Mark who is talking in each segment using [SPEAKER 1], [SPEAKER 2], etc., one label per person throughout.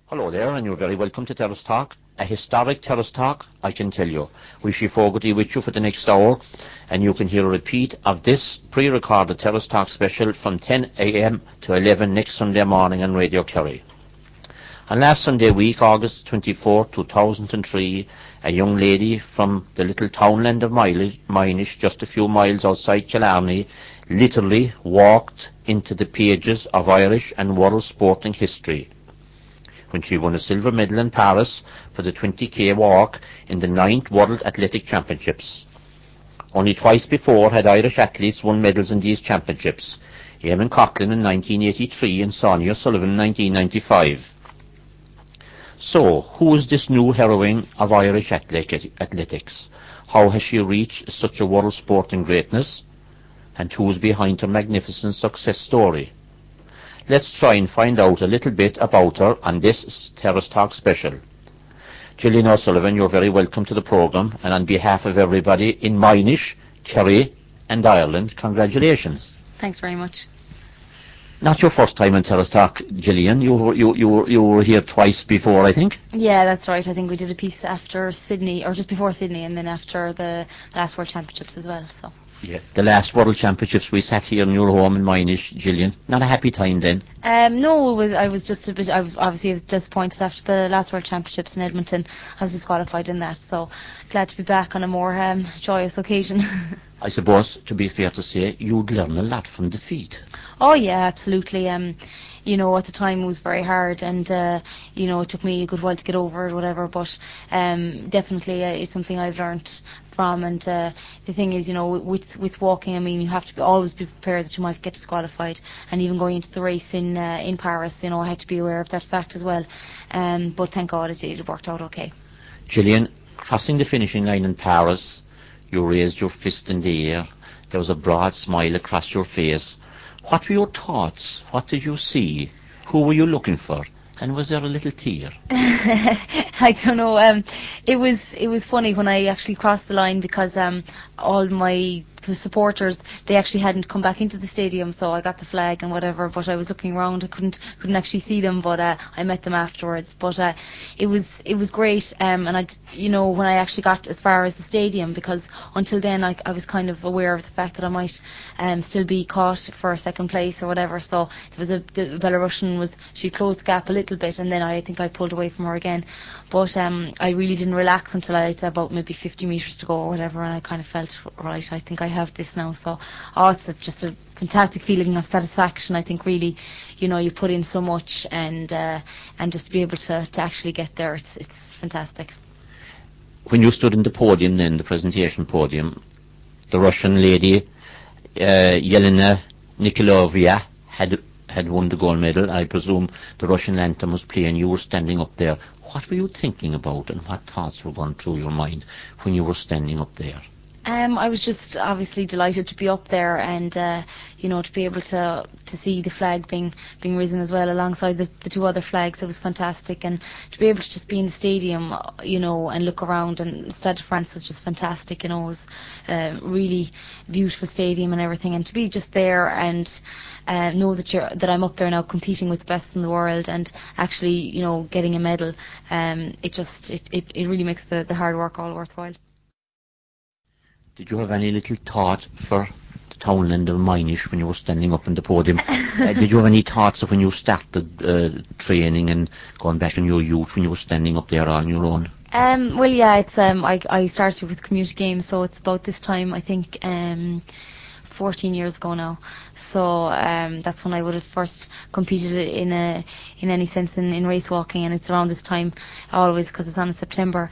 [SPEAKER 1] Hello there, and you're very welcome to Terrace Talk. A historic Terrace Talk, I can tell you. We shall Fogarty with you for the next hour, and you can hear a repeat of this pre-recorded Terrace Talk special from 10 a.m. to 11 next Sunday morning on Radio Kerry. On last Sunday week, August 24, 2003, a young lady from the little townland of Minish, just a few miles outside Killarney, literally walked into the pages of Irish and world sporting history when she won a silver medal in Paris for the 20k walk in the 9th World Athletic Championships. Only twice before had Irish athletes won medals in these championships, Eamon Coughlin in 1983 and Sonia Sullivan in 1995. So, who is this new heroine of Irish athletics? How has she reached such a world sporting greatness? And who is behind her magnificent success story? Let's try and find out a little bit about her on this Terrace Talk special. Gillian O'Sullivan, you're very welcome to the programme, and on behalf of everybody in Minish, Kerry and Ireland, congratulations.
[SPEAKER 2] Thanks very much.
[SPEAKER 1] Not your first time on Terrace Talk, Gillian. You were here twice before, I think.
[SPEAKER 2] Yeah, that's right. I think we did a piece after Sydney, or just before Sydney, and then after the last World Championships as well. So.
[SPEAKER 1] Yeah, the last World Championships, we sat here in your home in Minish, Gillian. Not a happy time then?
[SPEAKER 2] No, I was just a bit. I was disappointed after the last World Championships in Edmonton. I was disqualified in that, so glad to be back on a more joyous occasion.
[SPEAKER 1] I suppose, to be fair to say, you'd learn a lot from defeat.
[SPEAKER 2] Oh yeah, absolutely. At the time it was very hard, and it took me a good while to get over it, whatever. But definitely it's something I've learnt from. And the thing is, with walking, I mean, you have to always be prepared that you might get disqualified. And even going into the race in Paris, I had to be aware of that fact as well. But thank God it worked out okay.
[SPEAKER 1] Gillian, crossing the finishing line in Paris, you raised your fist in the air. There was a broad smile across your face. What were your thoughts? What did you see? Who were you looking for? And was there a little tear?
[SPEAKER 2] I don't know. It was funny when I actually crossed the line, because all my supporters, they actually hadn't come back into the stadium, so I got the flag and whatever, but I was looking around. I couldn't actually see them, but I met them afterwards. But it was great, and when I actually got as far as the stadium, because until then I was kind of aware of the fact that I might still be caught for second place or whatever. So there was the Belarusian she closed the gap a little bit, and then I think I pulled away from her again. But I really didn't relax until I had about maybe 50 metres to go or whatever, and I kind of felt, right, I think I have this now. So it's just a fantastic feeling of satisfaction. I think really, you put in so much, and just to be able to actually get there, it's fantastic.
[SPEAKER 1] When you stood in the podium then, the presentation podium, the Russian lady, Yelena Nikolova, had won the gold medal. I presume the Russian anthem was playing. You were standing up there. What were you thinking about, and what thoughts were going through your mind when you were standing up there?
[SPEAKER 2] I was just obviously delighted to be up there, and to be able to see the flag being risen as well alongside the two other flags. It was fantastic, and to be able to just be in the stadium, and look around, and Stade de France was just fantastic. It was really beautiful stadium and everything, and to be just there and know that I'm up there now competing with the best in the world, and actually getting a medal. It really makes the hard work all worthwhile.
[SPEAKER 1] Did you have any little thought for the townland of Minish when you were standing up on the podium? Did you have any thoughts of when you started training and going back in your youth, when you were standing up there on your own?
[SPEAKER 2] Well, yeah, it's I started with community games, so it's about this time, I think, 14 years ago now. So that's when I would have first competed in any sense in race walking, and it's around this time always, because it's on in September.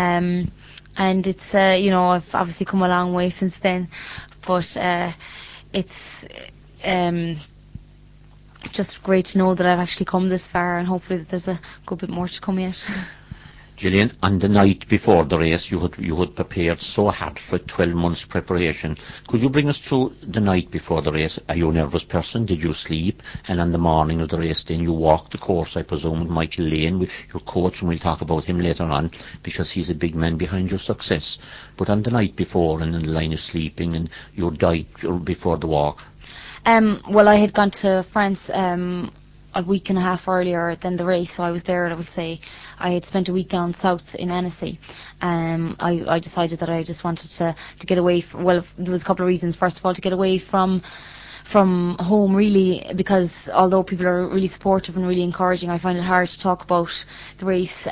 [SPEAKER 2] And it's I've obviously come a long way since then, but it's just great to know that I've actually come this far, and hopefully that there's a good bit more to come yet.
[SPEAKER 1] Gillian, on the night before the race, you had prepared so hard for 12 months preparation. Could you bring us through the night before the race? Are you a nervous person? Did you sleep? And on the morning of the race, then you walked the course, I presume, with Michael Lane, your coach, and we'll talk about him later on, because he's a big man behind your success. But on the night before, and in the line of sleeping, and your diet before the walk?
[SPEAKER 2] Well, I had gone to France a week and a half earlier than the race, so I was there, I would say, I had spent a week down south in Annecy. I decided that I just wanted to get away from, well, there was a couple of reasons. First of all, to get away from home, really, because although people are really supportive and really encouraging, I find it hard to talk about the race,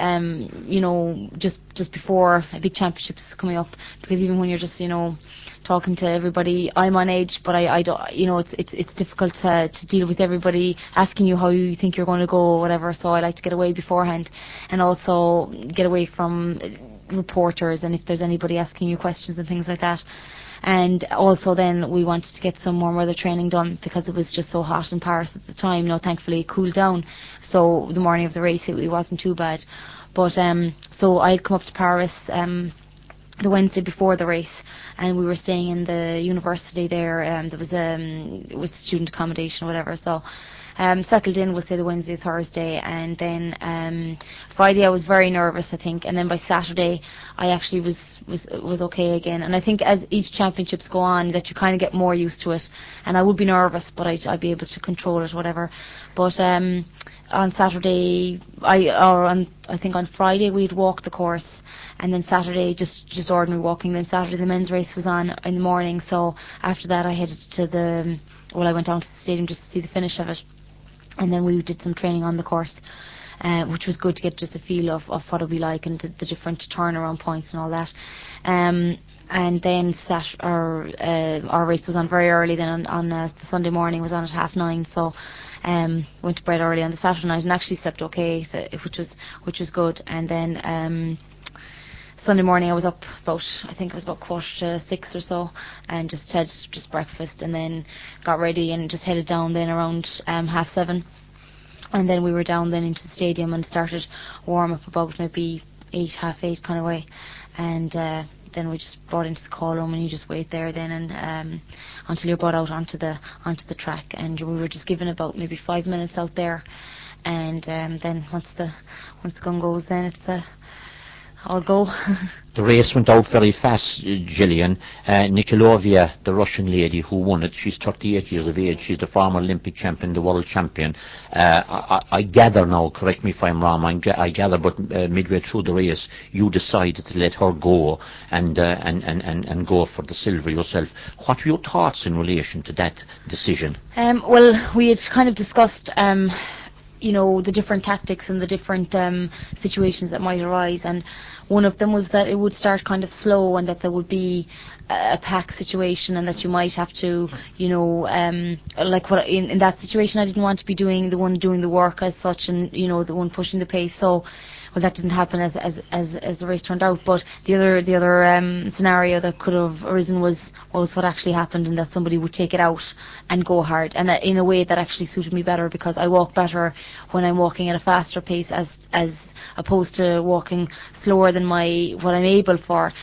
[SPEAKER 2] just before a big championship's coming up, because even when you're just, talking to everybody, I'm on edge, but I don't, it's difficult to deal with everybody asking you how you think you're going to go or whatever, so I like to get away beforehand, and also get away from reporters and if there's anybody asking you questions and things like that. And also then we wanted to get some more weather training done because it was just so hot in Paris at the time. Thankfully it cooled down, so the morning of the race it wasn't too bad. But so I'd come up to Paris the Wednesday before the race, and we were staying in the university there. There was it was student accommodation or whatever, so settled in, we'll say, the Wednesday, Thursday, and then Friday I was very nervous, I think, and then by Saturday I actually was okay again. And I think as each championships go on, that you kind of get more used to it, and I would be nervous, but I'd be able to control it, whatever. But on Saturday, I think on Friday we'd walk the course, and then Saturday just ordinary walking. Then Saturday the men's race was on in the morning, so after that I headed to I went down to the stadium just to see the finish of it. And then we did some training on the course, which was good to get just a feel of what it'll be like and the different turnaround points and all that. And then our race was on very early. Then on the Sunday morning was on at 9:30. So went to bed early on the Saturday night and actually slept okay, so, which was good. And then Sunday morning I was up about 6:15 or so, and just had breakfast and then got ready and just headed down then around 7:30, and then we were down then into the stadium and started warm up about maybe 7:30 kind of way, and then we just brought into the call room and you just wait there then and until you're brought out onto the track, and we were just given about maybe 5 minutes out there, and then once the gun goes, then it's I'll go.
[SPEAKER 1] The race went out very fast, Gillian. Nikolovia, the Russian lady who won it, she's 38 years of age. She's the former Olympic champion, the world champion. I gather now, correct me if I'm wrong, I gather, but midway through the race, you decided to let her go and go for the silver yourself. What were your thoughts in relation to that decision?
[SPEAKER 2] Well, we had kind of discussed the different tactics and the different situations that might arise, and one of them was that it would start kind of slow and that there would be a pack situation and that you might have to, like what in that situation I didn't want to be doing the work as such, and the one pushing the pace. So well, that didn't happen as the race turned out. But the other scenario that could have arisen was what actually happened, and that somebody would take it out and go hard, and in a way that actually suited me better, because I walk better when I'm walking at a faster pace as opposed to walking slower than what I'm able for.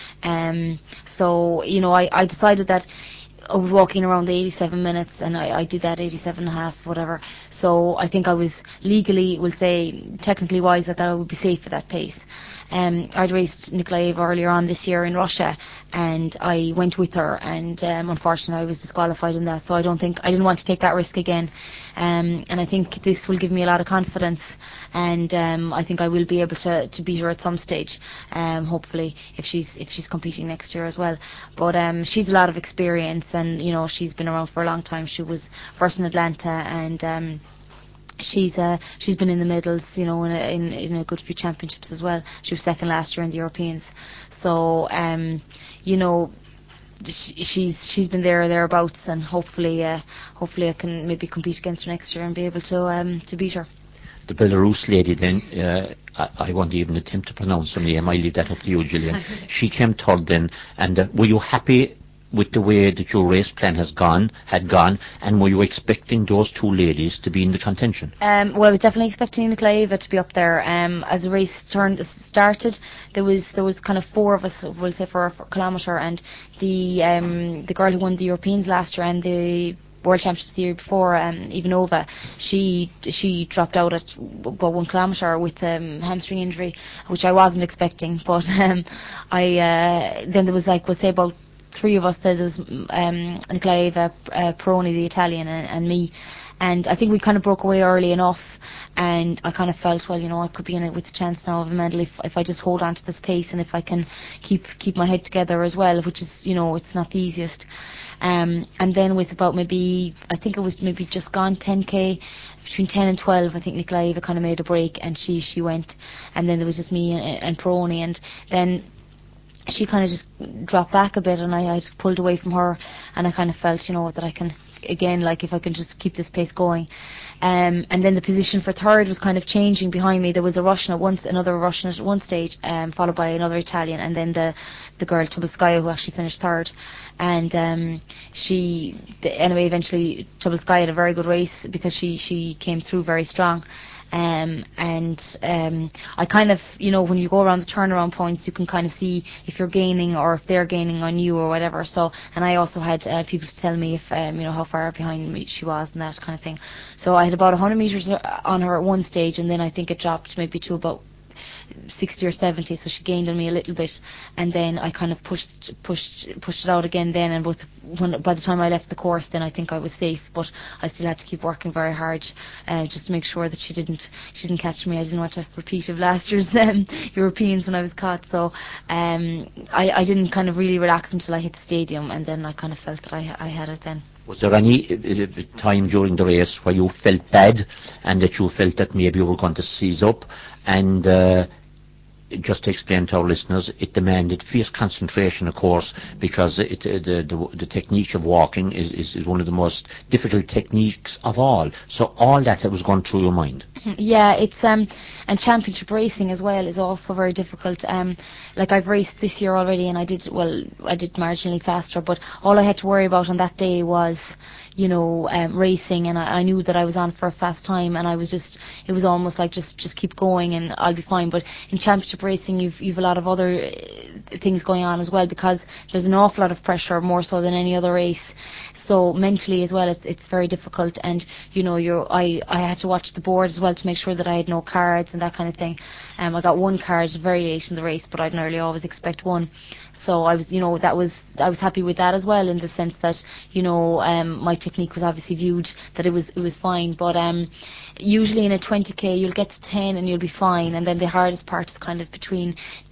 [SPEAKER 2] So I decided that I was walking around the 87 minutes, and I did that 87 and a half, whatever. So I think I was legally, we'll say, technically wise, that I would be safe at that pace. I'd raced Nikolaeva earlier on this year in Russia, and I went with her, and unfortunately I was disqualified in that, so I didn't want to take that risk again. And I think this will give me a lot of confidence, and I think I will be able to beat her at some stage, hopefully, if she's competing next year as well. But she's a lot of experience, and she's been around for a long time. She was first in Atlanta, and she's been in the medals, in a good few championships as well. She was second last year in the Europeans. So she's been there or thereabouts, and hopefully I can maybe compete against her next year and be able to beat her.
[SPEAKER 1] The Belarus lady then, I won't even attempt to pronounce her name, I leave that up to you, Gillian. She came third then, and were you happy with the way that your race plan had gone, and were you expecting those two ladies to be in the contention?
[SPEAKER 2] Well, I was definitely expecting Nikolaeva to be up there. As the race started, there was kind of four of us, we'll say, for a kilometre, and the girl who won the Europeans last year and the World Championships the year before, Ivanova, she dropped out at about 1 kilometre with hamstring injury, which I wasn't expecting. But then there was, like, we'll say, about three of us. There was Nikolaeva, Peroni, the Italian, and me. and I think we kind of broke away early enough, and I kind of felt, well, I could be in it with a chance now of a medal if I just hold on to this pace, and if I can keep my head together as well, which is, it's not the easiest. And then with about I think it was maybe just gone 10k, between 10 and 12, I think Nikolaeva kind of made a break, and she went, and then there was just me and Peroni, and then she kind of just dropped back a bit, and I pulled away from her, and I kind of felt, that I can, again, like, if I can just keep this pace going. And then the position for third was kind of changing behind me. There was another Russian at one stage, followed by another Italian, and then the girl Tobolskaya, who actually finished third. And eventually Tobolskaya had a very good race because she came through very strong. I kind of, when you go around the turnaround points, you can kind of see if you're gaining or if they're gaining on you or whatever. So, and I also had people to tell me if, how far behind me she was and that kind of thing. So I had about 100 meters on her at one stage, and then I think it dropped maybe to about 60 or 70, so she gained on me a little bit, and then I kind of pushed it out again then, and by the time I left the course, then I think I was safe, but I still had to keep working very hard just to make sure that she didn't catch me. I didn't want a repeat of last year's Europeans when I was caught, so I didn't kind of really relax until I hit the stadium, and then I kind of felt that I had it then.
[SPEAKER 1] Was there any time during the race where you felt bad and that you felt that maybe you were going to seize up? And just to explain to our listeners, it demanded fierce concentration, of course, because the technique of walking is one of the most difficult techniques of all. So all that was going through your mind.
[SPEAKER 2] Yeah, it's and championship racing as well is also very difficult. Like I've raced this year already, and I did marginally faster, but all I had to worry about on that day was, racing, and I knew that I was on for a fast time, and it was almost like just keep going and I'll be fine. But in championship racing, you've a lot of other things going on as well, because there's an awful lot of pressure, more so than any other race. So mentally as well, it's very difficult, and I had to watch the board as well to make sure that I had no cards and that kind of thing. I got one card very late in the race, but I'd nearly always expect one. So I was, I was happy with that as well, in the sense that, my technique was obviously viewed that it was fine. But usually in a 20k you'll get to 10 and you'll be fine, and then the hardest part is kind of between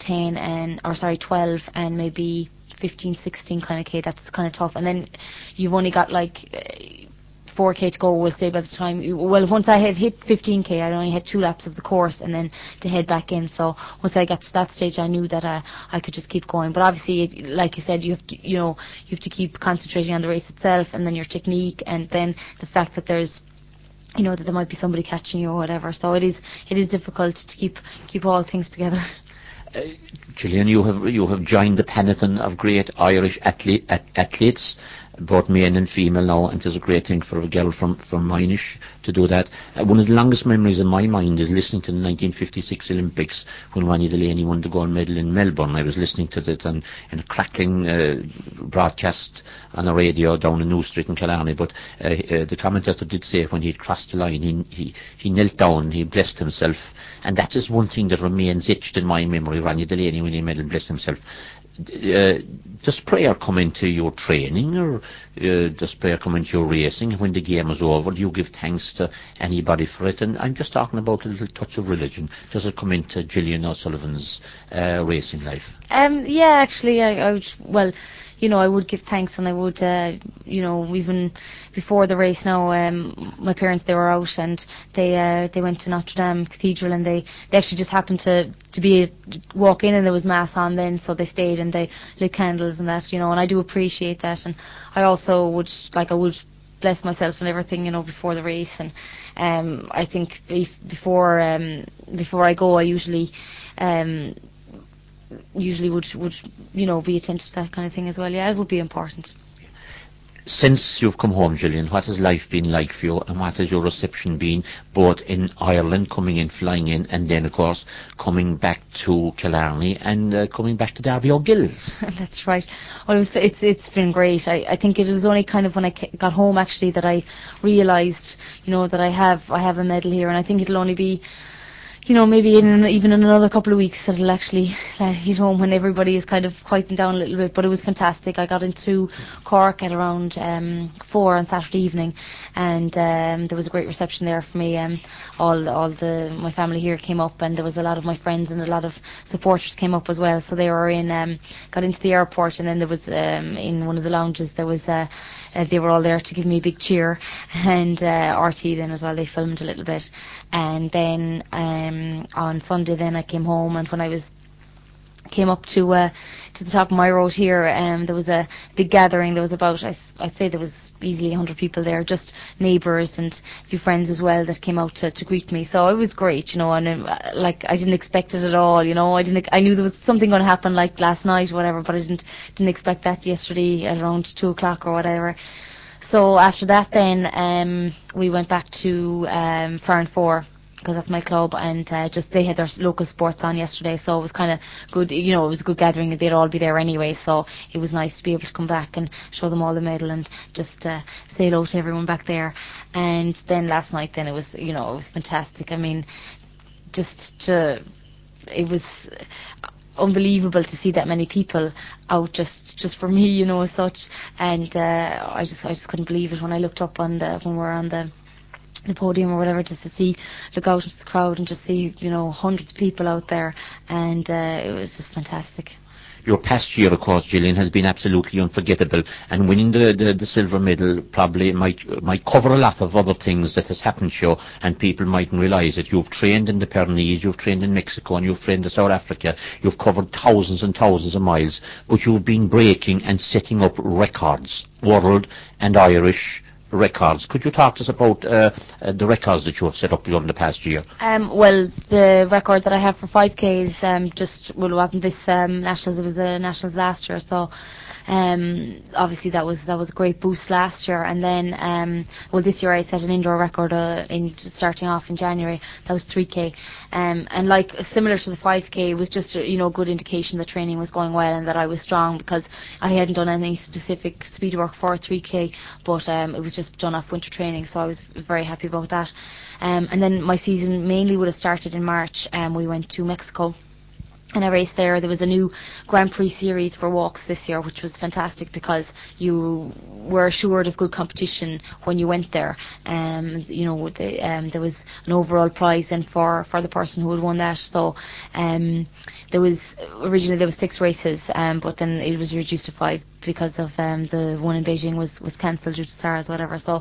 [SPEAKER 2] 12 and maybe 15, 16 kind of k. That's kind of tough, and then you've only got like 4k to go, we'll say, by the time once I had hit 15k, I only had 2 laps of the course and then to head back in. So once I got to that stage, I knew that I could just keep going. But obviously, like you said, you have to keep concentrating on the race itself, and then your technique, and then the fact that there's that there might be somebody catching you or whatever. So it is difficult to keep all things together.
[SPEAKER 1] Gillian, you have joined the peloton of great Irish athletes, both male and female now, and it's a great thing for a girl from Minish to do that. One of the longest memories in my mind is listening to the 1956 Olympics when Ronnie Delaney won the gold medal in Melbourne. I was listening to it in a crackling broadcast on the radio down in New Street in Killarney, but the commentator did say when he'd crossed the line, he knelt down, he blessed himself, and that is one thing that remains etched in my memory. Ronnie Delaney winning a medal, blessed himself. Does prayer come into your training, or does prayer come into your racing? When the game is over, do you give thanks to anybody for it? And I'm just talking about a little touch of religion. Does it come into Gillian O'Sullivan's racing life?
[SPEAKER 2] Yeah, actually, I would, I would give thanks, and I would, even before the race now, my parents, they were out, and they went to Notre Dame Cathedral, and they actually just happened to walk in, and there was mass on then, so they stayed and they lit candles and that, and I do appreciate that. And I also would, I would bless myself and everything, before the race. And I think before I go, I usually would be attentive to that kind of thing as well. Yeah, it would be important.
[SPEAKER 1] Since you've come home, Gillian, what has life been like for you, and what has your reception been, both in Ireland, coming in, flying in, and then, of course, coming back to Killarney and coming back to Derby O'Gills?
[SPEAKER 2] That's right. Well, it's been great. I think it was only kind of when I got home, actually, that I realised, that I have a medal here, and I think it'll only be, maybe even in another couple of weeks that it'll actually head home when everybody is kind of quieting down a little bit. But it was fantastic. I got into Cork at around 4 on Saturday evening, and there was a great reception there for me. All my family here came up, and there was a lot of my friends and a lot of supporters came up as well. So they were got into the airport, and then there was in one of the lounges there was they were all there to give me a big cheer, and RT then as well, they filmed a little bit. And then on Sunday then I came home, and when I came up to the top of my road here, there was a big gathering. There was about, I'd say there was easily 100 people there, just neighbours and a few friends as well that came out to greet me. So it was great, and like I didn't expect it at all, I knew there was something going to happen like last night or whatever, but I didn't expect that yesterday at around 2 o'clock or whatever. So after that then we went back to Farn 4, because that's my club, and just they had their local sports on yesterday, so it was kind of good. It was a good gathering, and they'd all be there anyway, so it was nice to be able to come back and show them all the medal and just say hello to everyone back there. And then last night then it was fantastic. I mean, it was unbelievable to see that many people out just for me, as such. And I just couldn't believe it when I looked up when we were on the podium or whatever, just to look out into the crowd and just see, hundreds of people out there, and it was just fantastic.
[SPEAKER 1] Your past year, of course, Gillian, has been absolutely unforgettable, and winning the silver medal probably might cover a lot of other things that has happened to you, and people mightn't realise it. You've trained in the Pyrenees, you've trained in Mexico, and you've trained in South Africa. You've covered thousands and thousands of miles, but you've been breaking and setting up records, world and Irish records. Could you talk to us about the records that you have set up during the past year?
[SPEAKER 2] Well, the record that I have for 5Ks it wasn't this Nationals, it was the Nationals last year, so obviously that was a great boost last year. And then this year I set an indoor record in starting off in January. That was 3K, and like similar to the 5K, it was just a good indication that training was going well and that I was strong, because I hadn't done any specific speed work for 3K, but it was just done off winter training, so I was very happy about that. And then my season mainly would have started in March, and we went to Mexico and I raced there. There was a new Grand Prix series for walks this year, which was fantastic because you were assured of good competition when you went there. There was an overall prize then for the person who had won that. So originally there was 6 races, but then it was reduced to 5 because of the one in Beijing was cancelled due to SARS, whatever. So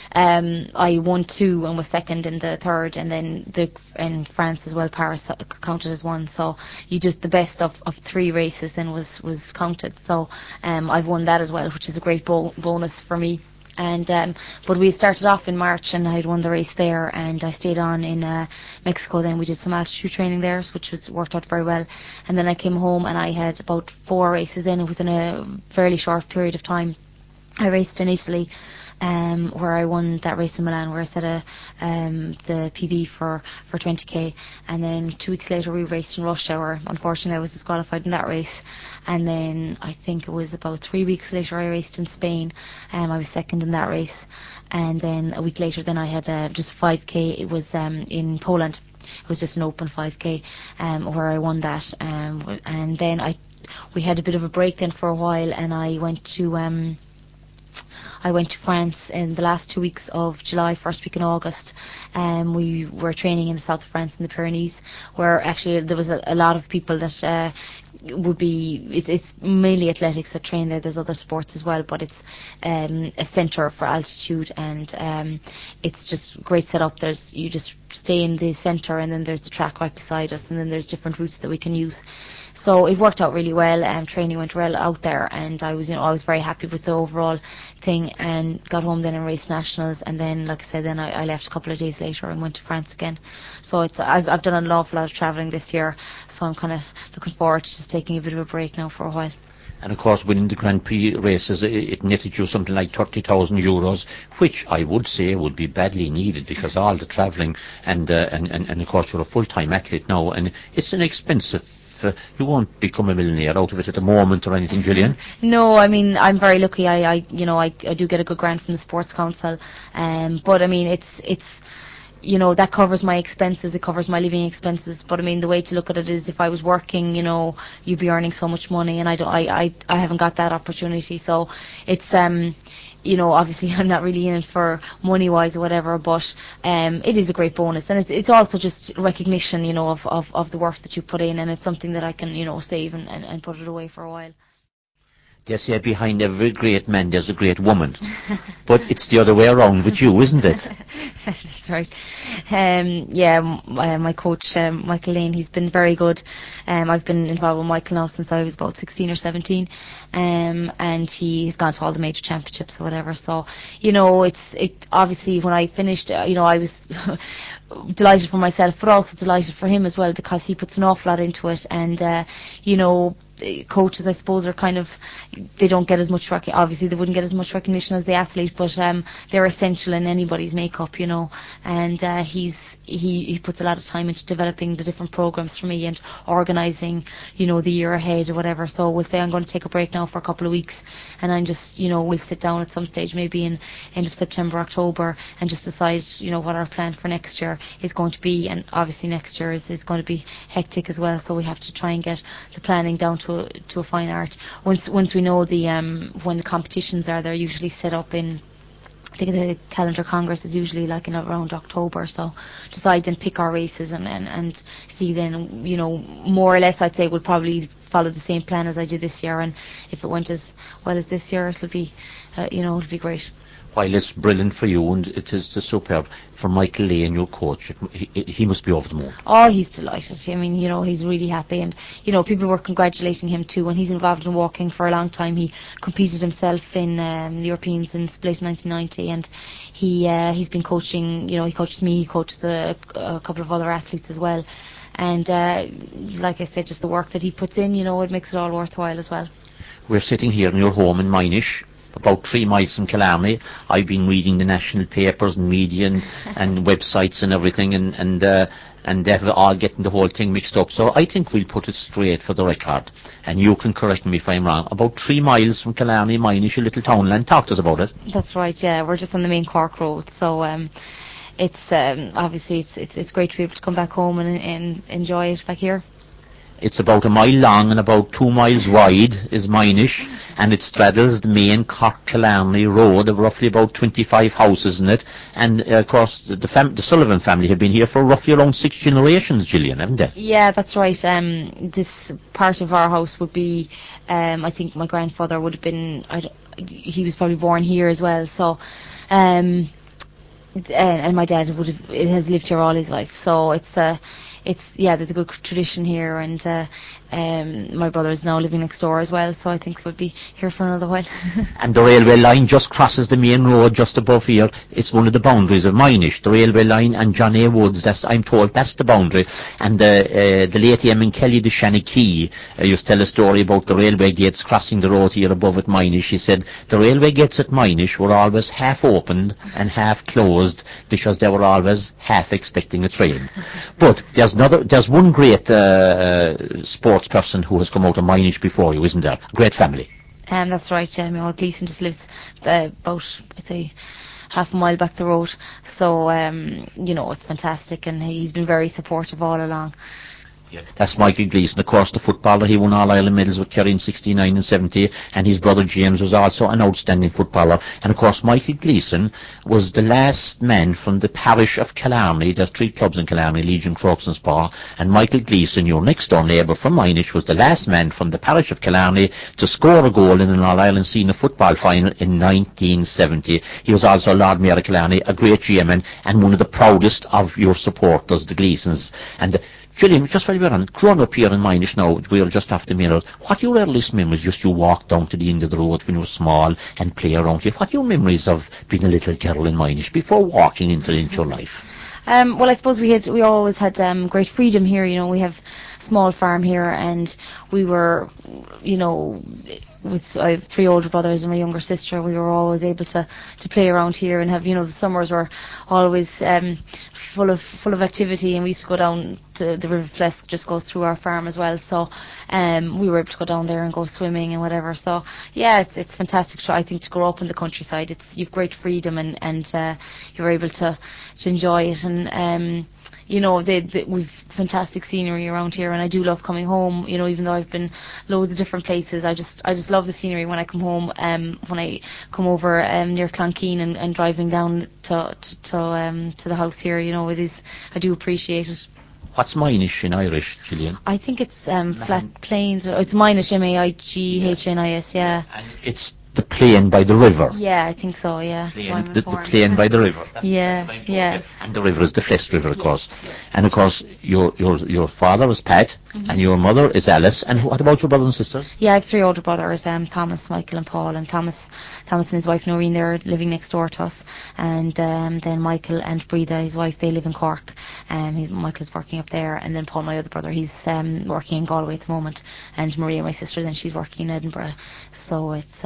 [SPEAKER 2] I won 2 and was second in the third, and then in France as well, Paris counted as 1. So the best of 3 races then was counted. So I've won that as well, which is a great bonus for me. And but we started off in March, and I'd won the race there, and I stayed on in Mexico. Then we did some altitude training there, which worked out very well. And then I came home, and I had about 4 races in within a fairly short period of time. I raced in Italy, where I won that race in Milan, where I set the PB for 20k. And then 2 weeks later we raced in Russia, where unfortunately I was disqualified in that race. And then I think it was about 3 weeks later I raced in Spain. I was second in that race. And then a week later then I had just 5k. It was in Poland. It was just an open 5k, where I won that. And then we had a bit of a break then for a while, and I went to France in the last 2 weeks of July, first week in August. We were training in the south of France in the Pyrenees, where actually there was a lot of people that it's mainly athletics that train there. There's other sports as well, but it's a centre for altitude, and it's just great setup. You just stay in the centre, and then there's the track right beside us, and then there's different routes that we can use. So it worked out really well. Training went well out there, and I was very happy with the overall thing, and got home then and raced nationals. And then, like I said, then I left a couple of days later and went to France again. So I've done an awful lot of travelling this year, so I'm kind of looking forward to just taking a bit of a break now for a while.
[SPEAKER 1] And of course, winning the Grand Prix races, it netted you something like €30,000, which I would say would be badly needed, because all the travelling and of course you're a full-time athlete now, and it's an expensive. You won't become a millionaire out of it at the moment or anything, Gillian?
[SPEAKER 2] No, I mean, I'm very lucky. I do get a good grant from the Sports Council, but I mean, it's you know, that covers my expenses, it covers my living expenses. But I mean, the way to look at it is, if I was working, you know, you'd be earning so much money, and I haven't got that opportunity. So it's you know, obviously I'm not really in it for money wise or whatever, but it is a great bonus, and it's also just recognition, you know, of the work that you put in, and it's something that I can, you know, save and put it away for a while.
[SPEAKER 1] They say behind every great man there's a great woman. But it's the other way around with you, isn't it?
[SPEAKER 2] That's right. Yeah, my coach, Michael Lane, he's been very good. I've been involved with Michael now since I was about 16 or 17. And he's gone to all the major championships or whatever. So, you know, it obviously when I finished, you know, I was delighted for myself, but also delighted for him as well, because he puts an awful lot into it. And, you know, coaches, I suppose, are kind of, they don't get as much obviously they wouldn't get as much recognition as the athlete, but they're essential in anybody's makeup, you know. And he puts a lot of time into developing the different programs for me and organising, you know, the year ahead or whatever. So we'll say I'm going to take a break now for a couple of weeks, and I'm just, you know, we'll sit down at some stage, maybe in end of September, October, and just decide, you know, what our plan for next year is going to be. And obviously next year is going to be hectic as well, so we have to try and get the planning down to a fine art. Once we know the when the competitions are, they're usually set up in, I think the calendar congress is usually like in around October, so decide then, pick our races and see then, you know, more or less I'd say we'll probably follow the same plan as I did this year, and if it went as well as this year, it'll be you know, it'll be great.
[SPEAKER 1] While it's brilliant for you and it is superb for Michael Lane, your coach, he must be over the moon.
[SPEAKER 2] Oh, he's delighted. I mean, you know, he's really happy, and you know, people were congratulating him too. When he's involved in walking for a long time, he competed himself in the Europeans in Split 1990, and he's been coaching. You know, he coaches me, he coaches a couple of other athletes as well, and like I said, just the work that he puts in, you know, it makes it all worthwhile as well.
[SPEAKER 1] We're sitting here in your home in Minish, about 3 miles from Killarney. I've been reading the national papers and media and websites and everything, and they're all getting the whole thing mixed up. So I think we'll put it straight for the record, and you can correct me if I'm wrong. About 3 miles from Killarney, Minish, a little townland. Talk to us about it.
[SPEAKER 2] That's right, yeah. We're just on the main Cork road, so it's obviously it's great to be able to come back home and enjoy it back here.
[SPEAKER 1] It's about 1 mile long and about 2 miles wide is Minish, and it straddles the main Cork-Killarney road of roughly about 25 houses in it. And of course the Sullivan family have been here for roughly around 6 generations, Gillian, haven't they?
[SPEAKER 2] Yeah, that's right. This part of our house would be, I think my grandfather would have been, he was probably born here as well, so and my dad has lived here all his life, so it's yeah, there's a good tradition here, and my brother is now living next door as well, so I think we'll be here for another while.
[SPEAKER 1] And the railway line just crosses the main road just above here. It's one of the boundaries of Minish, the railway line, and John A. Woods, I'm told that's the boundary. And the late Eamon Kelly de Shanakey used to tell a story about the railway gates crossing the road here above at Minish. He said the railway gates at Minish were always half opened and half closed because they were always half expecting a train. But there's one great sports person who has come out of Minish before you, isn't there? Great family.
[SPEAKER 2] That's right, yeah. My old Gleason just lives about, I'd say, half a mile back the road. So, you know, it's fantastic, and he's been very supportive all along.
[SPEAKER 1] Yeah. That's Michael Gleason, of course, the footballer. He won All-Ireland medals with Kerry in 69 and 70, and his brother James was also an outstanding footballer. And of course, Michael Gleason was the last man from the parish of Killarney. There's 3 clubs in Killarney, Legion, Crokes and Spa. And Michael Gleason, your next door neighbour from Minish, was the last man from the parish of Killarney to score a goal in an All-Ireland senior football final in 1970. He was also Lord Mayor of Killarney, a great chairman, and one of the proudest of your supporters, the Gleasons. And Gillian, just while we're on, growing up here in Minish now, we're just after the mirror, what are your earliest memories? Just you walk down to the end of the road when you were small and play around here. What are your memories of being a little girl in Minish before walking into your life?
[SPEAKER 2] Well, I suppose we always had great freedom here. You know, we have a small farm here, and we were, you know, I have 3 older brothers and my younger sister. We were always able to play around here and have, you know, the summers were always full of activity, and we used to go down to the River Flesk, just goes through our farm as well. So we were able to go down there and go swimming and whatever. So yeah, it's fantastic. I think to grow up in the countryside, you've great freedom, and you're able to enjoy it. And you know, we've fantastic scenery around here, and I do love coming home. You know, even though I've been loads of different places, I just love the scenery when I come home. When I come over near Clonkeen and driving down to the house here, you know, I do appreciate it.
[SPEAKER 1] What's Minish in Irish, Gillian?
[SPEAKER 2] I think it's flat plains. It's Minish, Maighnis, yeah.
[SPEAKER 1] And it's the plain by the river.
[SPEAKER 2] Yeah, I think so, yeah.
[SPEAKER 1] The plain by the river.
[SPEAKER 2] Yeah.
[SPEAKER 1] And the river is the Flesk River, of course. And of course, your father is Pat, and your mother is Alice. And what about your brothers and sisters?
[SPEAKER 2] Yeah, I have 3 older brothers, Thomas, Michael and Paul. And Thomas and his wife Noreen, they're living next door to us. And then Michael and Breda, his wife, they live in Cork. Michael's working up there. And then Paul, my other brother, he's working in Galway at the moment. And Maria, my sister, then she's working in Edinburgh. So it's...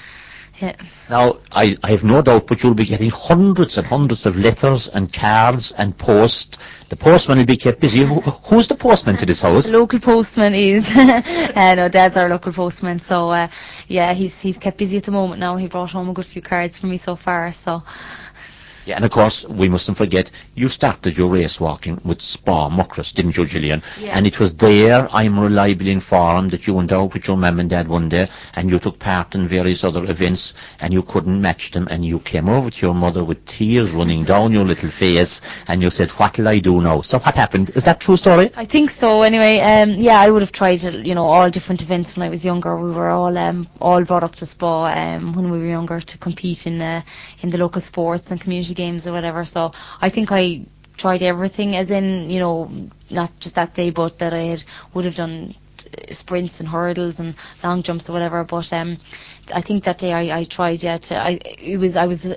[SPEAKER 2] yeah.
[SPEAKER 1] Now, I have no doubt, but you'll be getting hundreds and hundreds of letters and cards and post. The postman will be kept busy. Who's the postman to this house?
[SPEAKER 2] The local postman is. No, Dad's our local postman. So, yeah, he's kept busy at the moment now. He brought home a good few cards for me so far. So.
[SPEAKER 1] Yeah, and of course, we mustn't forget, you started your race walking with Spa Muckross, didn't you, Gillian?
[SPEAKER 2] Yeah.
[SPEAKER 1] And it was there, I'm reliably informed, that you went out with your mum and dad one day, and you took part in various other events, and you couldn't match them, and you came over to your mother with tears running down your little face, and you said, what'll I do now? So what happened? Is that true story?
[SPEAKER 2] I think so, anyway. Yeah, I would have tried, all different events when I was younger. We were all brought up to Spa when we were younger to compete in the local sports and community games or whatever. So I think I tried everything, as in, not just that day, but that I would have done sprints and hurdles and long jumps or whatever. But I think that day I tried. Yeah, I was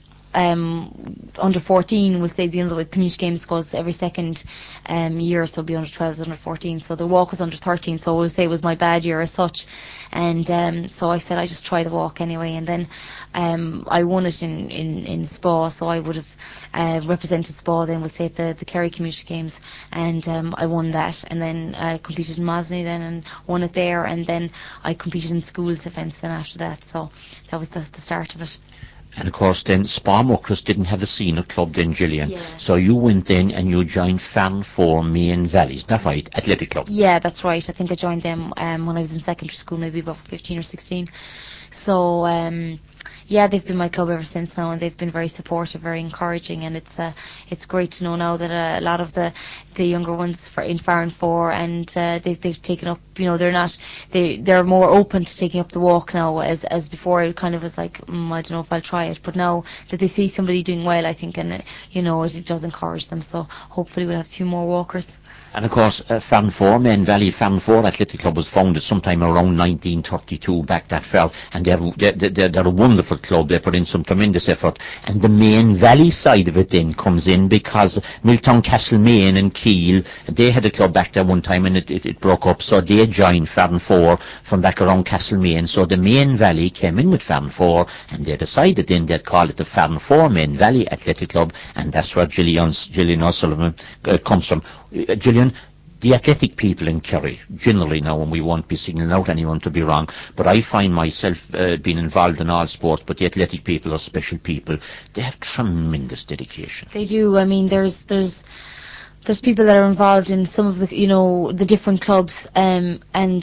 [SPEAKER 2] under 14, we'll say, the community games goes every second year, so it'll be under 12s, under 14. So the walk was under 13, so we'll say it was my bad year as such. And so I said I just try the walk anyway, and then I won it in Spa, so I would have represented Spa then, we'll say, at the Kerry Community Games, and I won that, and then I competed in Mosney then and won it there, and then I competed in schools events then after that. So that was the start of it.
[SPEAKER 1] And of course then Spa Muckross didn't have a senior club then, Gillian.
[SPEAKER 2] Yeah.
[SPEAKER 1] So you went then and you joined Farnfore Main Valley, is that right? Athletic Club.
[SPEAKER 2] Yeah, that's right. I think I joined them when I was in secondary school, maybe about 15 or 16. So yeah, they've been my club ever since now, and they've been very supportive, very encouraging, and it's great to know now that a lot of the younger ones in Farnfore, and they've taken up, they're more open to taking up the walk now, as before it kind of was like, I don't know if I'll try it, but now that they see somebody doing well, I think, and it does encourage them, so hopefully we'll have a few more walkers.
[SPEAKER 1] And of course, Farnfore, Main Valley Farnfore Athletic Club was founded sometime around 1932, back that far, and they're a wonderful club. They put in some tremendous effort, and the Main Valley side of it then comes in because Milltown, Castlemaine and Keel, they had a club back there one time, and it broke up, so they joined Farnfore from back around Castlemaine. So the Main Valley came in with Farnfore, and they decided then they'd call it the Farnfore Main Valley Athletic Club, and that's where Gillian O'Sullivan comes from. Gillian, the athletic people in Kerry, generally now, and we won't be singling out anyone to be wrong, but I find myself being involved in all sports, but the athletic people are special people. They have tremendous dedication.
[SPEAKER 2] They do. I mean, there's people that are involved in some of the, the different clubs, and,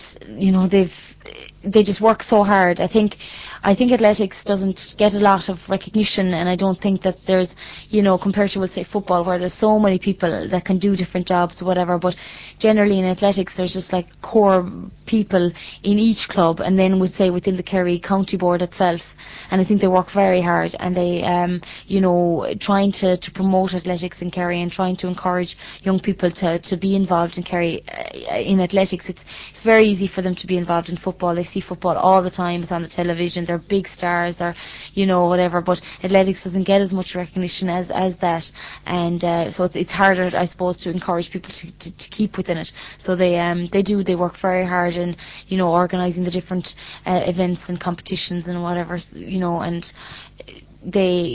[SPEAKER 2] they just work so hard. I think athletics doesn't get a lot of recognition, and I don't think that there's, compared to, let's say, football, where there's so many people that can do different jobs or whatever, but generally in athletics there's just like core people in each club, and then we'd say within the Kerry County Board itself, and I think they work very hard, and they, trying to promote athletics in Kerry and trying to encourage young people to be involved in Kerry in athletics. It's very easy for them to be involved in football. They see football all the time, it's on the television, they're big stars, or whatever, but athletics doesn't get as much recognition as that, and so it's harder, I suppose, to encourage people to keep within it. So they work very hard in organising the different events and competitions and whatever, and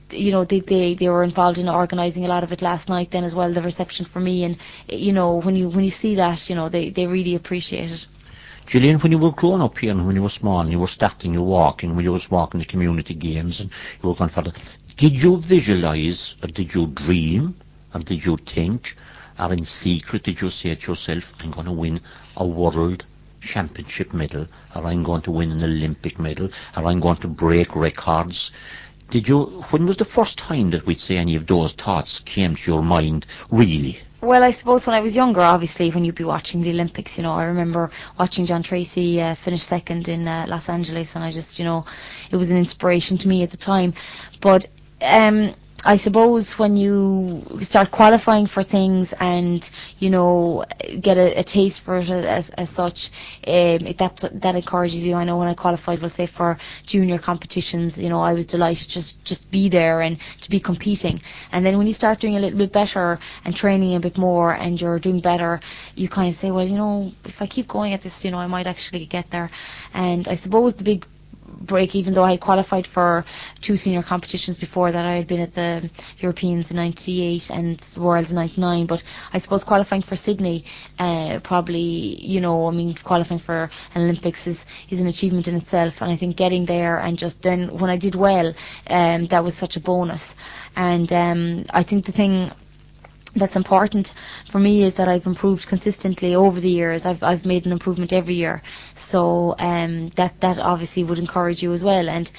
[SPEAKER 2] they were involved in organising a lot of it last night then as well, the reception for me, and when you see that, they really appreciate it.
[SPEAKER 1] Gillian, when you were growing up here and when you were small and you were starting your walking, when you was walking the community games and you were going further, did you visualise, or did you dream, or did you think, or in secret did you say to yourself, I'm going to win a world championship medal, or I'm going to win an Olympic medal, or I'm going to break records? When was the first time that we'd say any of those thoughts came to your mind, really?
[SPEAKER 2] Well, I suppose when I was younger, obviously, when you'd be watching the Olympics, I remember watching John Tracy finish second in Los Angeles, and I just, it was an inspiration to me at the time. But I suppose when you start qualifying for things and, get a taste for it as such, that encourages you. I know when I qualified, we'll say, for junior competitions, I was delighted just be there and to be competing. And then when you start doing a little bit better and training a bit more and you're doing better, you kind of say, well, if I keep going at this, I might actually get there. And I suppose the big break, even though I had qualified for 2 senior competitions before that, I had been at the Europeans in 98 and the Worlds in 99, but I suppose qualifying for Sydney, probably, qualifying for an Olympics is an achievement in itself, and I think getting there and just then when I did well, that was such a bonus. And I think the thing that's important for me is that I've improved consistently over the years. I've made an improvement every year, so that obviously would encourage you as well. And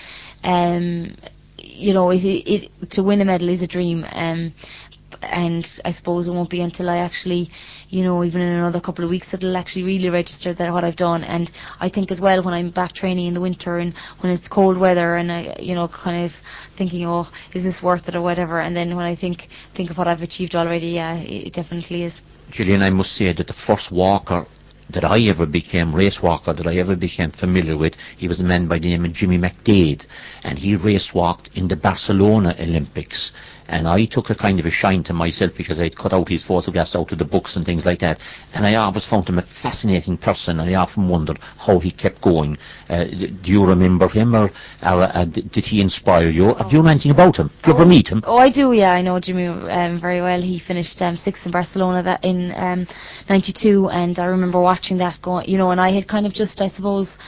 [SPEAKER 2] to win a medal is a dream, and I suppose it won't be until I actually, even in another couple of weeks, that it'll actually really register that what I've done. And I think as well, when I'm back training in the winter and when it's cold weather and I, kind of thinking, oh, is this worth it or whatever, and then when I think of what I've achieved already, yeah, it definitely is.
[SPEAKER 1] Gillian, I must say that the first walker that I ever became, race walker that I ever became familiar with, he was a man by the name of Jimmy McDade, and he race walked in the Barcelona Olympics. And I took a kind of a shine to myself because I'd cut out his photographs out of the books and things like that. And I always found him a fascinating person. I often wondered how he kept going. Do you remember him, or did he inspire you? Or do you know anything about him? Did you ever meet him?
[SPEAKER 2] Oh, I do, yeah. I know Jimmy very well. He finished 6th in Barcelona in 92, and I remember watching that going, and I had kind of just, I suppose,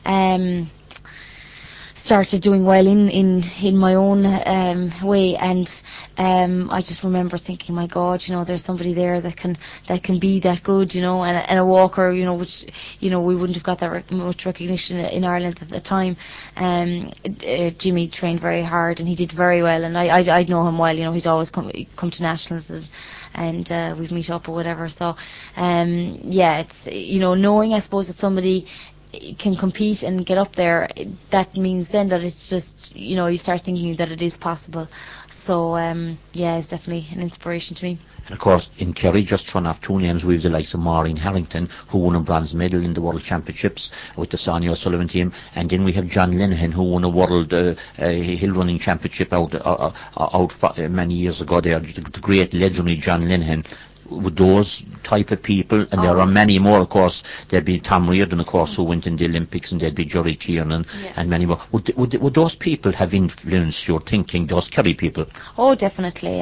[SPEAKER 2] started doing well in my own way, and I just remember thinking, my God, there's somebody there that can be that good, and a walker, which we wouldn't have got that much recognition in Ireland at the time. Jimmy trained very hard and he did very well, and I'd know him well. He'd always come to nationals and we'd meet up or whatever. So it's knowing, I suppose, that somebody can compete and get up there, that means then that it's just, you start thinking that it is possible. So it's definitely an inspiration to me.
[SPEAKER 1] And of course, in Kerry, just throwing off 2 names, we have the likes of Maureen Harrington, who won a bronze medal in the World Championships with the Sonia O'Sullivan team, and then we have John Linehan, who won a World Hill Running Championship out many years ago there, the great legendary John Linehan. With those type of people, and there are many more, of course. There'd be Tom Reardon, of course, who went in the Olympics, and there'd be Jerry Kiernan, and many more. Would those people have influenced your thinking, those Kerry people?
[SPEAKER 2] Oh, definitely.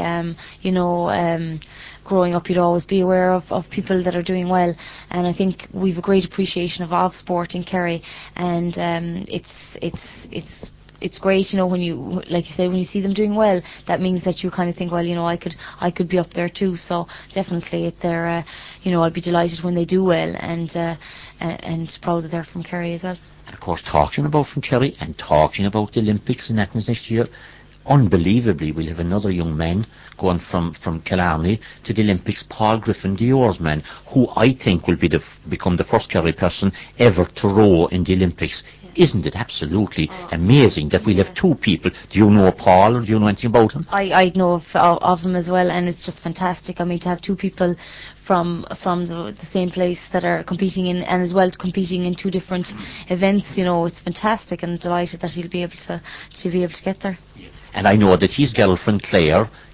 [SPEAKER 2] Growing up, you'd always be aware of people that are doing well, and I think we've a great appreciation of sport in Kerry, and it's great, when you, like you say, when you see them doing well, that means that you kind of think, well, I could be up there too. So definitely, I'll be delighted when they do well, and proud that they're from Kerry as well.
[SPEAKER 1] And of course, talking about from Kerry and talking about the Olympics in Athens next year, unbelievably, we'll have another young man going from Killarney to the Olympics, Paul Griffin, the oarsman, who I think will become the first Kerry person ever to row in the Olympics. Isn't it absolutely amazing that we'll have 2 people? Do you know Paul, or do you know anything about him?
[SPEAKER 2] I know of him as well, and it's just fantastic. I mean, to have 2 people from the same place that are competing in, and as well competing in 2 different events, it's fantastic, and delighted that he'll be able to get there.
[SPEAKER 1] And I know that his girlfriend Claire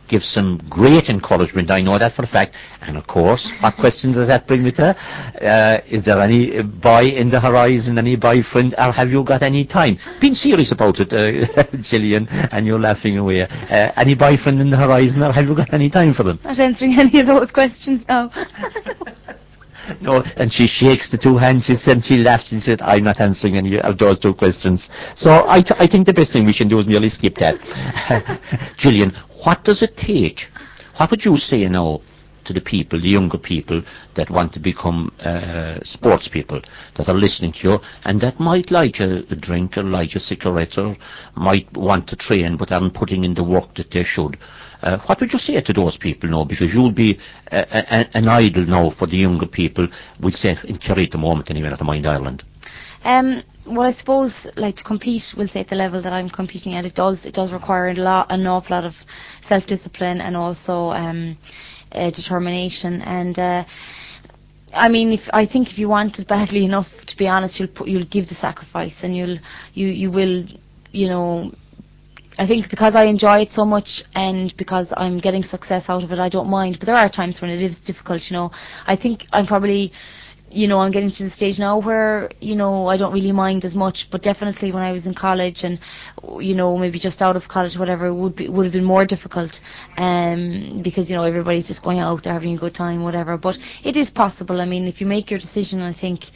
[SPEAKER 1] give some great encouragement. I know that for a fact. And of course, what question does that bring me to? Is there any boy in the horizon, any boyfriend, or have you got any time? Being serious about it, Gillian, and you're laughing away. Any boyfriend in the horizon, or have you got any time for them?
[SPEAKER 2] Not answering any of those questions now.
[SPEAKER 1] No, and she shakes the two hands, she laughed and said, I'm not answering any of those two questions. So I think the best thing we can do is merely skip that. Gillian, what does it take? What would you say now to the people, the younger people that want to become sports people, that are listening to you, and that might like a drink or like a cigarette or might want to train but aren't putting in the work that they should? What would you say to those people now? Because you'll be an idol now for the younger people, we'll say in Kerry at the moment anyway, not Mind Ireland.
[SPEAKER 2] Well, I suppose, like, to compete, we'll say at the level that I'm competing at, it does require an awful lot of self-discipline and also determination. And I mean, I think if you want it badly enough, to be honest, you'll give the sacrifice, and you will, you know. I think because I enjoy it so much and because I'm getting success out of it, I don't mind. But there are times when it is difficult, you know. I think I'm probably, you know, I'm getting to the stage now where, you know, I don't really mind as much. But definitely when I was in college and, you know, maybe just out of college or whatever, it would have been more difficult. Because, you know, everybody's just going out there having a good time, whatever. But it is possible. I mean, if you make your decision, I think.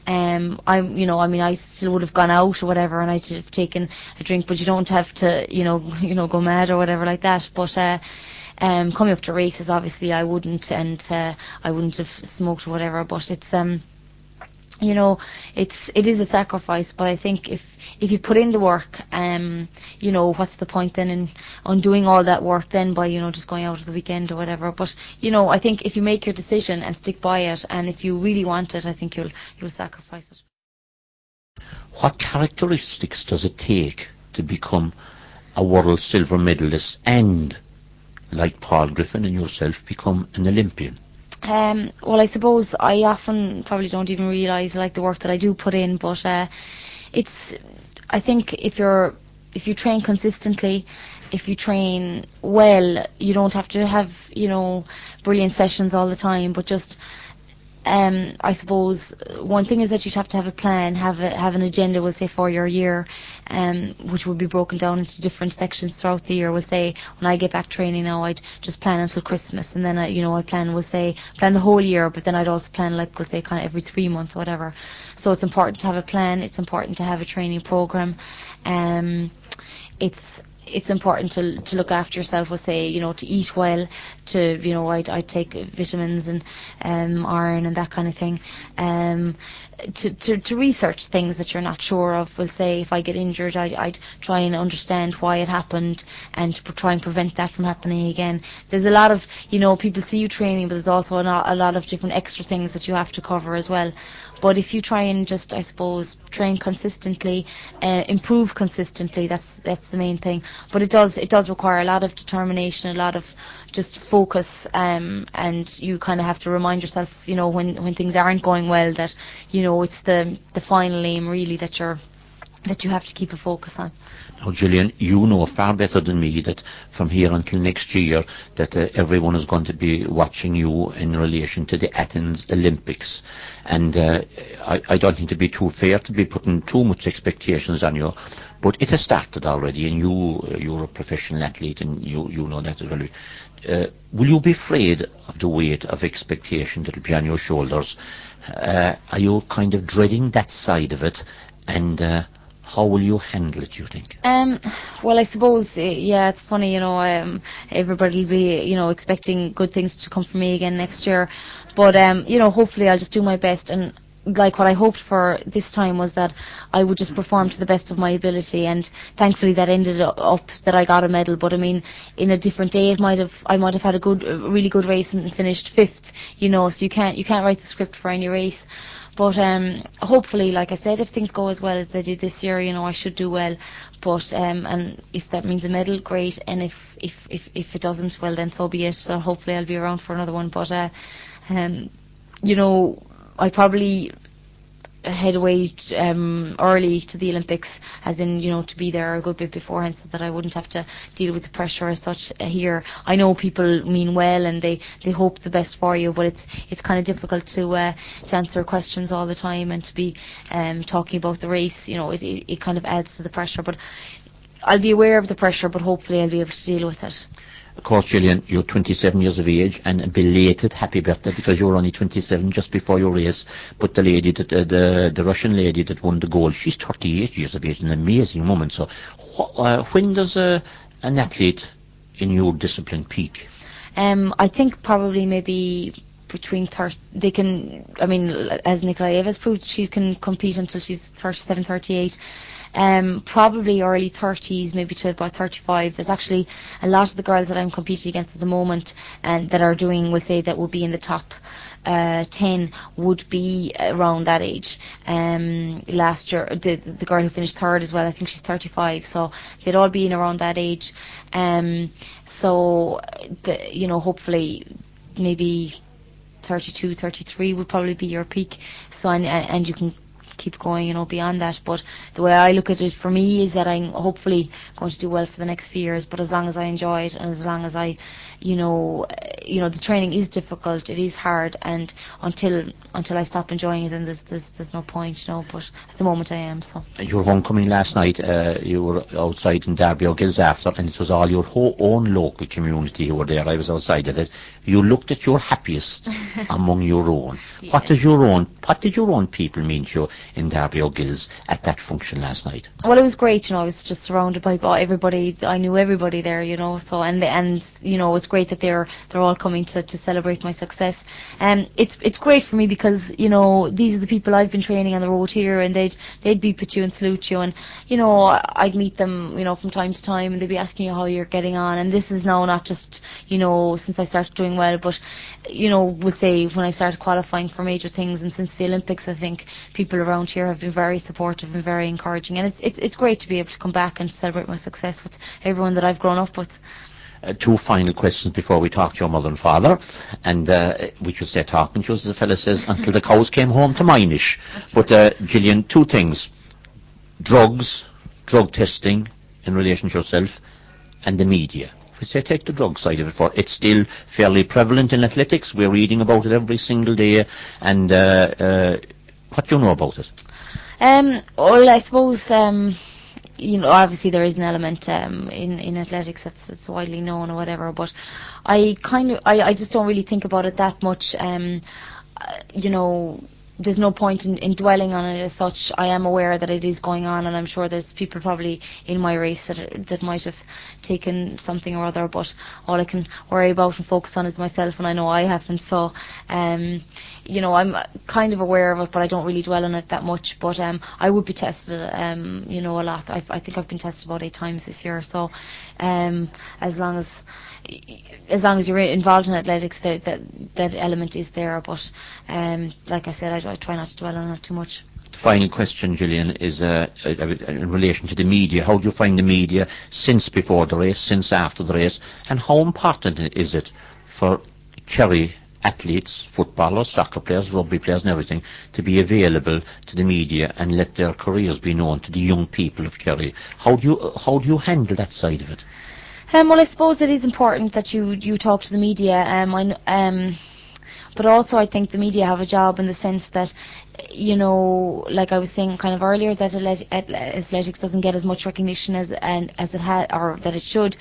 [SPEAKER 2] I still would have gone out or whatever, and I'd have taken a drink, but you don't have to, go mad or whatever like that. But coming up to races, obviously I wouldn't, and I wouldn't have smoked or whatever. But it's it is a sacrifice. But I think if you put in the work, what's the point then in undoing all that work then by, just going out at the weekend or whatever. But, I think if you make your decision and stick by it, and if you really want it, I think you'll sacrifice it.
[SPEAKER 1] What characteristics does it take to become a world silver medalist and, like Paul Griffin and yourself, become an Olympian?
[SPEAKER 2] Well, I suppose I often probably don't even realise the work that I do put in, but I think if you train consistently, if you train well, you don't have to have, brilliant sessions all the time, but just I suppose one thing is that you'd have to have a plan, have an agenda, we'll say, for your year, which would be broken down into different sections throughout the year. We'll say when I get back training now, I'd just plan until Christmas, and then I plan the whole year, but then I'd also plan we'll say kind of every 3 months or whatever. So it's important to have a plan. It's important to have a training program. It's important to look after yourself, we'll say, to eat well, I'd take vitamins and iron and that kind of thing. To research things that you're not sure of. We'll say if I get injured, I'd try and understand why it happened and to try and prevent that from happening again. There's a lot of, people see you training, but there's also a lot of different extra things that you have to cover as well. But if you try and just, I suppose, train consistently, improve consistently, that's the main thing. But it does require a lot of determination, a lot of just focus, and you kind of have to remind yourself, when things aren't going well, that, it's the final aim really that you have to keep a focus on.
[SPEAKER 1] Now, Gillian, you know far better than me that from here until next year that everyone is going to be watching you in relation to the Athens Olympics. And I don't think to be too fair to be putting too much expectations on you, but it has started already, and you're a professional athlete, and you know that as well. Will you be afraid of the weight of expectation that will be on your shoulders? Are you kind of dreading that side of it? And how will you handle it, you think?
[SPEAKER 2] Well, I suppose, it's funny, everybody will be, expecting good things to come from me again next year. But, hopefully I'll just do my best. And what I hoped for this time was that I would just perform to the best of my ability. And thankfully that ended up that I got a medal. But I mean, in a different day, I might have had a really good race and finished 5th, so you can't write the script for any race. But hopefully, like I said, if things go as well as they did this year, I should do well. But and if that means a medal, great. And if it doesn't, well then so be it. So hopefully I'll be around for another one. But I probably head away early to the Olympics, as in, to be there a good bit beforehand, so that I wouldn't have to deal with the pressure as such here. I know people mean well and they hope the best for you, but it's kind of difficult to answer questions all the time and to be talking about the race. It kind of adds to the pressure, but I'll be aware of the pressure, but hopefully I'll be able to deal with it.
[SPEAKER 1] Of course, Gillian, you're 27 years of age, and a belated happy birthday, because you were only 27 just before your race. But the lady, the Russian lady that won the gold, she's 38 years of age, an amazing woman. So when does an athlete in your discipline peak?
[SPEAKER 2] I think probably maybe between 30, they can, as Nikolaeva's proved, she can compete until she's 37, 38. Probably early 30s, maybe to about 35. There's actually a lot of the girls that I'm competing against at the moment and that are doing, we'll say, that would be in the top 10 would be around that age. Last year, the girl who finished third as well, I think she's 35, so they'd all be in around that age. So, hopefully maybe 32, 33 would probably be your peak. So, and you can keep going, beyond that. But the way I look at it for me is that I'm hopefully going to do well for the next few years, but as long as I enjoy it and as long as I, the training is difficult, it is hard, and until I stop enjoying it, then there's no point, but at the moment I am. So
[SPEAKER 1] your homecoming last night, you were outside in Derby O'Gills after, and it was all your own local community who were there. I was outside of it. You looked at your happiest among your own. Yeah. What did your own people mean to you in Derby O'Gills at that function last night?
[SPEAKER 2] Well, it was great. I was just surrounded by everybody. I knew everybody there. So and it's great that they're all coming to celebrate my success. It's great for me because these are the people I've been training on the road here, and they'd beep at you and salute you, and I'd meet them from time to time, and they'd be asking you how you're getting on. And this is now not just since I started doing well, but would say when I started qualifying for major things, and since the Olympics, I think people around here have been very supportive and very encouraging, and it's great to be able to come back and celebrate my success with everyone that I've grown up with.
[SPEAKER 1] Two final questions before we talk to your mother and father, and we could stay talking to us, as the fella says, until the cows came home to Minish. But Gillian, two things: drug testing in relation to yourself, and the media. If we say take the drug side of it, it's still fairly prevalent in athletics. We're reading about it every single day, and what do you know about it?
[SPEAKER 2] Well, I suppose obviously there is an element in athletics that's widely known or whatever, but I just don't really think about it that much. There's no point in dwelling on it as such. I am aware that it is going on, and I'm sure there's people probably in my race that might have taken something or other, but all I can worry about and focus on is myself, and I know I haven't. So I'm kind of aware of it, but I don't really dwell on it that much. But I would be tested a lot. I think I've been tested about 8 times this year, so as long as you're involved in athletics, that element is there. But like I said, I try not to dwell on it too much.
[SPEAKER 1] The final question, Gillian, is in relation to the media. How do you find the media since before the race, since after the race, and how important is it for Kerry athletes, footballers, soccer players, rugby players and everything to be available to the media and let their careers be known to the young people of Kerry? How do you handle that side of it?
[SPEAKER 2] Well, I suppose it is important that you talk to the media. But also I think the media have a job in the sense that, like I was saying kind of earlier, that athletics doesn't get as much recognition as it had, or that it should.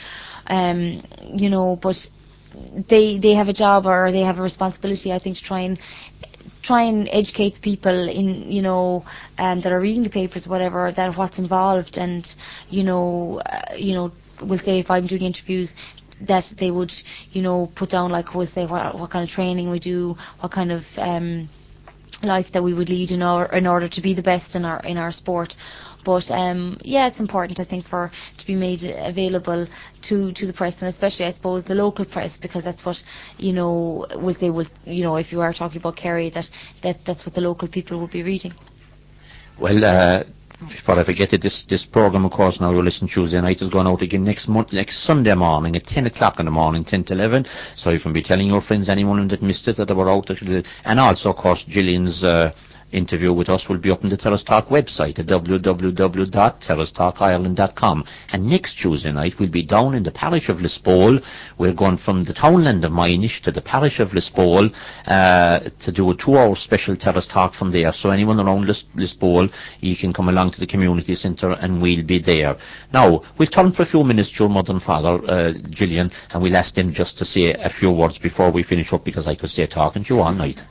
[SPEAKER 2] But they have a job, or they have a responsibility, I think, to try and educate people in that are reading the papers, whatever, that what's involved, and we'll say if I'm doing interviews, that they would put down, like, we'll say what kind of training we do, what kind of life that we would lead in order to be the best in our sport. But it's important, I think, to be made available to the press, and especially, I suppose, the local press, because that's what we'll say. If you are talking about Kerry, that's what the local people will be reading.
[SPEAKER 1] Well, before I forget it, this program, of course, now you're listening Tuesday night, is going out again next Sunday morning at 10 o'clock in the morning, 10 to 11. So you can be telling your friends, anyone that missed it, that they were out. And also, of course, Gillian's interview with us will be up on the Terrace Talk website at www.terracetalkireland.com. And next Tuesday night we'll be down in the parish of Lisbole. We're going from the townland of Minish to the parish of Lisbole to do a 2-hour special Terrace Talk from there. So anyone around Lisbole, you can come along to the community centre and we'll be there. Now, we'll turn for a few minutes to your mother and father, Gillian, and we'll ask them just to say a few words before we finish up, because I could stay talking to you all night.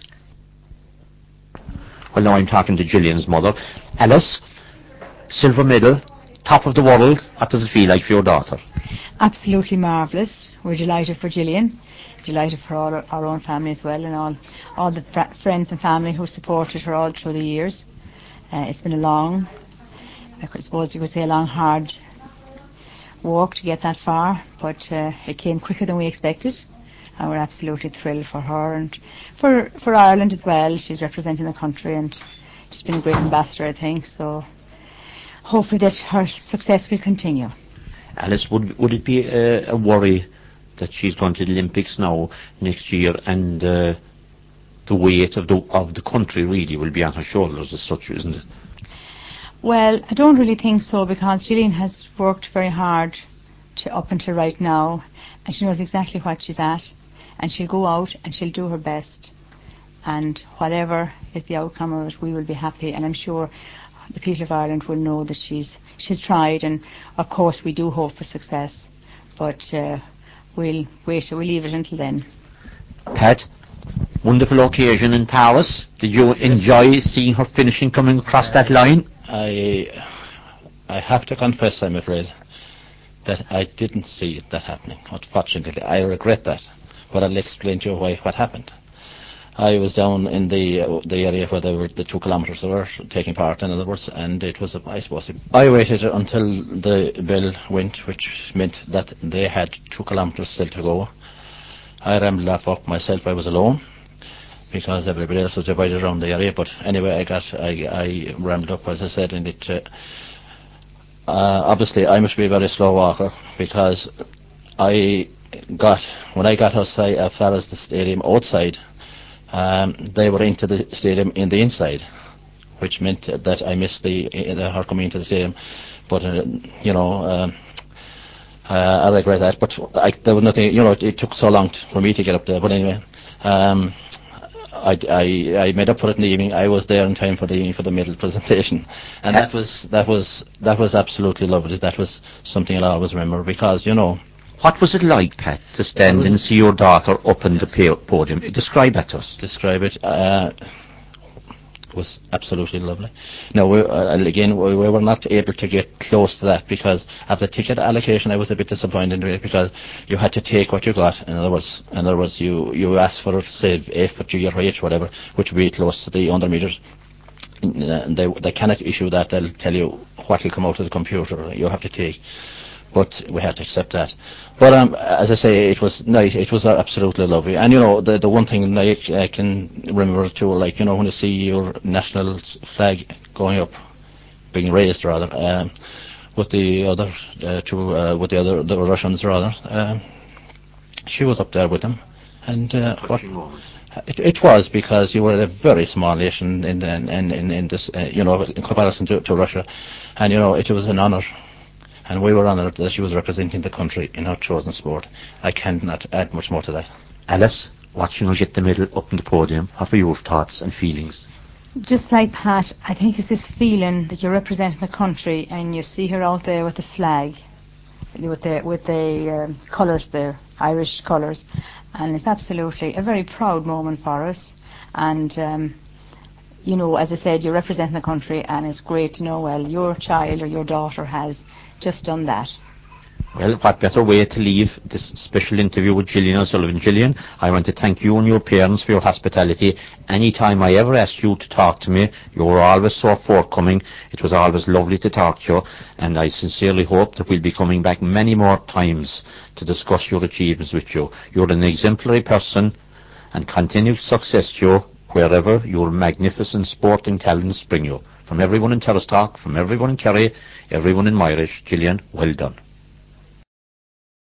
[SPEAKER 1] Well, now I'm talking to Gillian's mother. Alice, silver medal, top of the world. What does it feel like for your daughter?
[SPEAKER 3] Absolutely marvellous. We're delighted for Gillian, delighted for all our own family as well, and all the friends and family who supported her all through the years. It's been a long, I suppose you could say a long, hard walk to get that far, but it came quicker than we expected. And we're absolutely thrilled for her and for Ireland as well. She's representing the country and she's been a great ambassador, I think. So hopefully that her success will continue.
[SPEAKER 1] Alice, would it be a worry that she's going to the Olympics now next year, and the weight of the country really will be on her shoulders as such, isn't it?
[SPEAKER 3] Well, I don't really think so, because Gillian has worked very hard up until right now, and she knows exactly what she's at. And she'll go out and she'll do her best, and whatever is the outcome of it, we will be happy. And I'm sure the people of Ireland will know that she's tried, and of course we do hope for success, but we'll leave it until then.
[SPEAKER 1] Pat, wonderful occasion in Paris. Did you enjoy seeing her finishing, coming across that line?
[SPEAKER 4] I have to confess, I'm afraid, that I didn't see that happening. Unfortunately, I regret that. But I'll explain to you what happened. I was down in the area where they were the 2 kilometres they were taking part in, other words, and it was, I suppose, I waited until the bell went, which meant that they had 2 kilometres still to go. I rambled off up myself. I was alone because everybody else was divided around the area. But anyway, I rambled up, as I said, and it obviously I must be a very slow walker, because when I got outside, as far as the stadium outside, they were into the stadium in the inside, which meant that I missed her coming into the stadium. But I regret that. But there was nothing. It took so long for me to get up there. But anyway, I made up for it in the evening. I was there in time for the medal presentation, and that was absolutely lovely. That was something I'll always remember, because
[SPEAKER 1] What was it like, Pat, to stand and see your daughter up on the podium? Describe that to us.
[SPEAKER 4] Describe it. Was absolutely lovely. Now, we were not able to get close to that because of the ticket allocation. I was a bit disappointed in it, because you had to take what you got. In other words, you asked for, say, 8 foot G or H, whatever, which would be close to the 100 metres. They cannot issue that. They'll tell you what will come out of the computer you have to take. But we had to accept that. But as I say, it was nice. It was absolutely lovely. And the one thing I can remember too, when you see your national flag going up, being raised rather, with the other the Russians rather, she was up there with them, and it was, because you were a very small nation in this, in comparison to Russia, and it was an honour. And we were honoured that she was representing the country in her chosen sport. I cannot add much more to that.
[SPEAKER 1] Alice, watching her get the medal up on the podium, what were your thoughts and feelings?
[SPEAKER 3] Just like Pat, I think it's this feeling that you're representing the country, and you see her out there with the flag, with the colours, the Irish colours, and it's absolutely a very proud moment for us. And as I said, you're representing the country, and it's great to know, well, your child or your daughter has just done that.
[SPEAKER 1] Well, what better way to leave this special interview with Gillian O'Sullivan. Gillian, I want to thank you and your parents for your hospitality. Any time I ever asked you to talk to me, you were always so forthcoming. It was always lovely to talk to you, and I sincerely hope that we'll be coming back many more times to discuss your achievements with you. You're an exemplary person, and continued success to you wherever your magnificent sporting talents bring you. From everyone in Terrace Talk, from everyone in Kerry, everyone in Mirish, Gillian, well done.